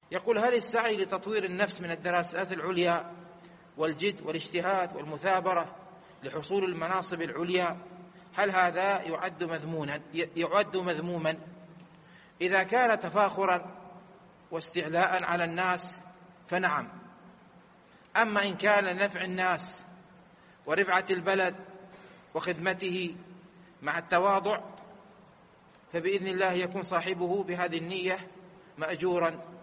يقول: هل السعي لتطوير النفس من الدراسات العليا والجد والاجتهاد والمثابرة لحصول المناصب العليا، هل هذا يعد مذموما؟ إذا كان تفاخرا واستعلاء على الناس فنعم، أما إن كان لنفع الناس ورفعة البلد وخدمته مع التواضع فبإذن الله يكون صاحبه بهذه النية مأجورا